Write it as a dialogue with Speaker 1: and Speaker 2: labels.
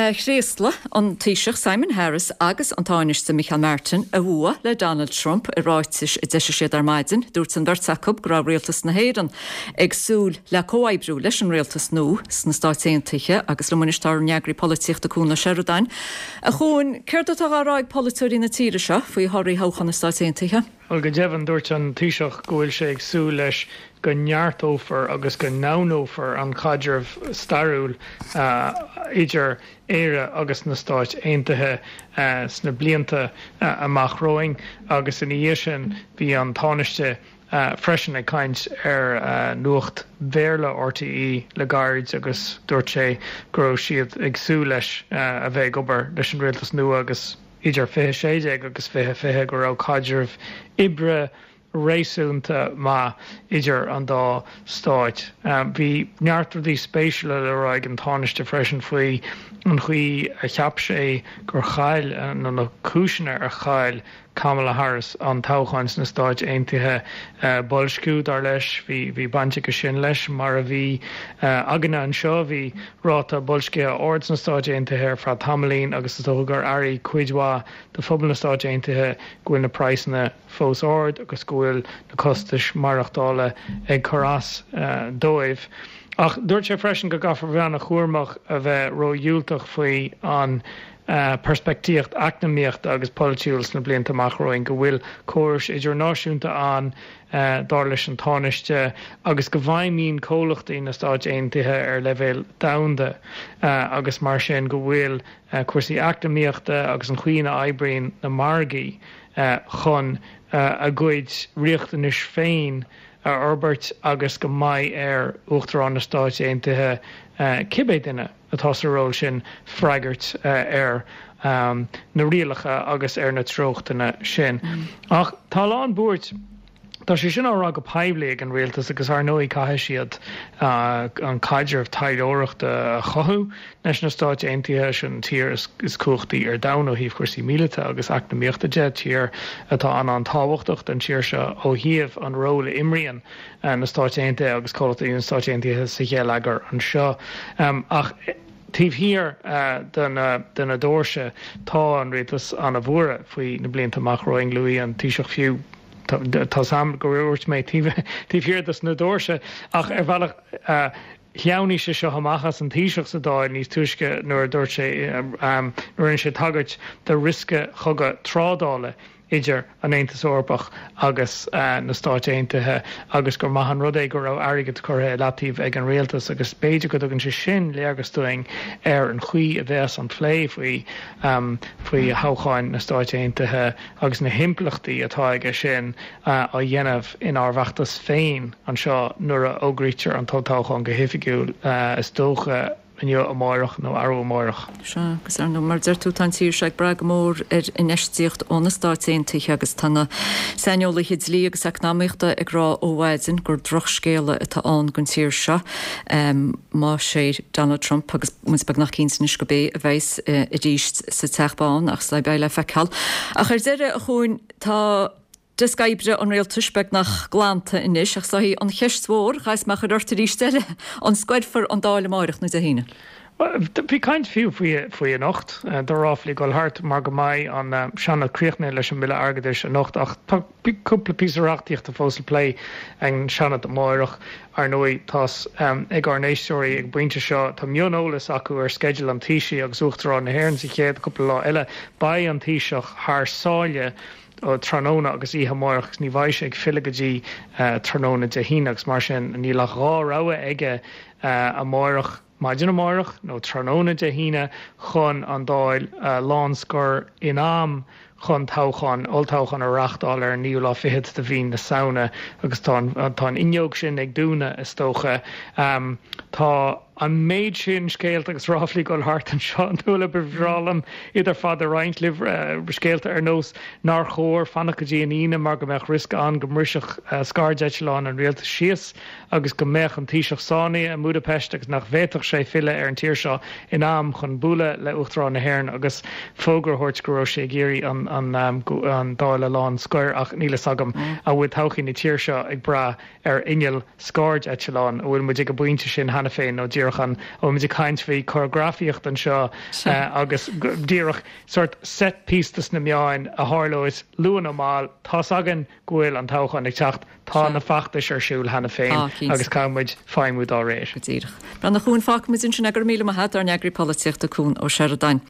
Speaker 1: Chréasla an Taoiseach Simon Harris agus an táineasta Michael Martin a bhua le Donald Trump I ráitis I d deise siad ar maidin dúirt an bhirteachab go raibh rialtas na héireann ag súil le comhaibbrú leis an rialtas nó sna Stáit Aontaithe agus le muinteoir neagraí políochta cúna Sheridan. A chuin céir do tá ráig polúirí na tíre seo faoi thoirí thochan na Stáit Aontaithe?
Speaker 2: Well, go devan dúirt an Taoiseach go bhfuil sé ag súil leis go neartófar agus go náófar an chaidirh starúil idir éire agus na Stáit Aontaithe sna blianta amach roing agus in dhé sin bhí an tánaiste freisin ag caint ar nuacht bhéarla RTE le gairid agus dúirt sé go raibh siad ag súil leis a bheith obair leis an rialtas nua agus idir 26 agus 25 go raibh caidirh ibre réisiúnta má idir an dá stáit. Bhí neartradí spéisiúla le raig an tánaiste freisin faoi an chuí a cheap sé gur chail nó na cúisina ar chail Kamala Harris an táchaint na Stáit Aontaithe bolscúd ar leis hí bainte go sin leis mar a bhí aganna an seo bhí ráta bolsce ord na Stáit Aontaithe frá tamlín agus tógar airí cuidhá de phobal na Stáit Aontaithe gohfuil na praisna fós ord agus gohfuil na costais marachtála ag chorás dóibh. Ach dúirt sé freisin go gafar bheanna chuairmach a bheith ródhiúltach faoi an perspektíocht eacnamaíocht agus polúils na blianta amachróing go bhfuil córas idirnáisiúnta an dar leis an tánaiste agus go bhhaimín cólachtaí na Stáit Aontaithe ar leibhéal damhanda agus mar sin go bhfuil cuasaí eacnamaíochta agus an chuoine oibríonn na margaí chun a gcuid riachtanis féin Albert agus go mai ar Uachtarán na Stáit Aontaithe cibé duine atá sa ról sin freigart ar na rialacha agus ar na tróchtaine sin. Ach tá lán búirt tá sé sin árá go peibligh an rialtas agus ar nóí caithe siad an caidirh taidóireachta chothú leis na Stáit Aontaithe sin tír is cuachtaí ar dam ó híomh cuasaí míleata agus eacnamaíochta de tír atá an tábhachtach an tíir se ó híomh an róla imríonn na Stáit Aontaithe agus cóiltaí na Stáit Aontaithe sa chéal agar an seo. Ach tíobh hir den a dóirse tá an rialtas an a bhuara faoi na blianta amachróing luí an Taoiseach fiú tá sam go raibh méid tíobh hir na dóirse ach ar bhealach cheanní sé seo hamachchas an Taoiseach sa dáil níos tuisce nuair dúirt sé nuair sé tagart de risce chugad trádála idir an Aontas Eorpach agus na Stáit Aontaithe agus gur maithan rud é gur raibh airgid chutha leatíomh ag an rialtas agus beidir go dtugann sé sin léargus doing ar an chuí a bheits an phlé faoi thócháin na Stáit Aontaithe agus na himplachtaí atá aige sin a dhéanamh in ábhachttas féin an seo nuair a ógrítear an tátácháin go hifigiúil is dócha Nniu amárach nó arú amárach.
Speaker 1: Se agus ar nó mar deirtú tan tíir seag brag mór in eistíocht óna Stáit Aontaithe agus tanna seinolaí lí agus eacnamaíochta ag rá óhhaidin gur droch scéala atá an gon tíir seo má sé Donald Trump agus munsbeg nach cíns go bé a bheits i ddíist sa teachbáin ach le beile feiceáil. Ach ar deire a chuin tá Desgaibre an réaltuisbeg nach glánta inis ach sa hí an cheismhór chais meach chuirta rístelle an scoidfar an dála máireach na a híine.
Speaker 2: Bhí caiint fiú faoi an nocht doráflí goil hart mar go maiid an seanna críochna leis an mille agadidir an nocht ach tá cúpla písarachtaíocht a fósal play an seanna máireach ar nóí tás ag ar nééisúirí ag buinte seo tá mionolalas acu ar schedule an tíisi agus Uachtarán na hhéann sa chéad cúpla lá eile ba an tíiseach th sáile ó tróna agus í hamórach ní bhaid ag filagadí tróna de hínagus mar sin ní le rá rah aige amórach maidin amórach nó tróna de híine chun an dáil láncscur inám chun táchan oltáchan a reachtáil ar níú lá fihead de bhín na saona agus tá inneog sin ag dúna is tócha tá an méid sin scéalt agus ráflí goil hart an seo túla bhrálam idir fad a reinint libh scéalta ar nós nar chóir fanna go dtí ine mar go meach risca an go mriseach scardeitleán an réalta síos agus go meach an tíiseach sánaí a Budapest agus nach bhéiteach sé file ar an tíir seo in am chun bula le Uachtarán na hhéann agus fógur thuirt go raibh sé géirí an dáile lán scoir ach níle sagam a bhfuil tauchaí na tíir seo ag bra ar inneal scardeitleán a bhfuil muid ag go buinte sin hena féin nó ddír díirchan ó muidir caiint fao choreografíocht an seo agus díirech sort set pistas na meáin a hálóis luan amáil tá agan ghfuil an táchan ag techt tá na fachtas ar siúil hena féin agus caimuid féimú á réir.
Speaker 1: Bra nach chuún fa mu sin sin agur míle hat ar neagri políochtta cún ó Searadain.